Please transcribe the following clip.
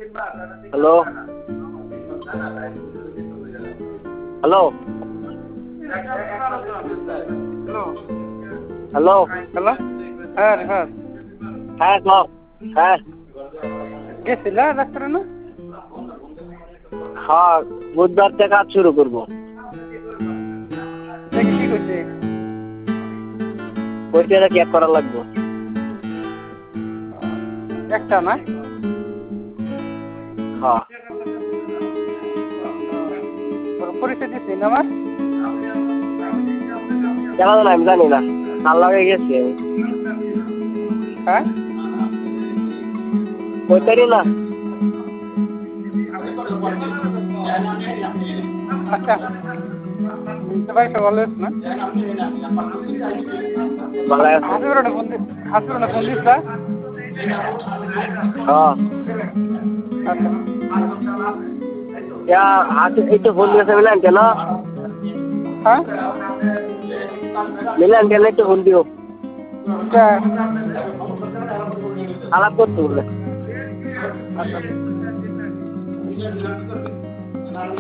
Hello hello hello hello, হ্যাঁ রিফাত, হ্যাঁ কও হ্যাঁ গেছিলা ডাক্তারানা? হ্যাঁ বুধবার থেকে কাজ শুরু করবো। দেখি কি করছে? কইতে এটা চেক করা লাগবে। একটা না? হ্যাঁ পরিচয় দিচ্ছি না আমার? কেন জানি আমি জানি না, কাল লাগে গেছি আমি। হ্যাঁ? কইতারি না। আচ্ছা, ভাই সব ভালো আছে না? ভালো আছে। হাসিপুরানে ফোন দিস না? হ্যাঁ আচ্ছা, হাতে এই তো ফোন দিয়েছে মিলান কেন? হ্যাঁ? মিলান কেন একটু ফোন দিও, আচ্ছা, আলাপ করতে বলে। আচ্ছা।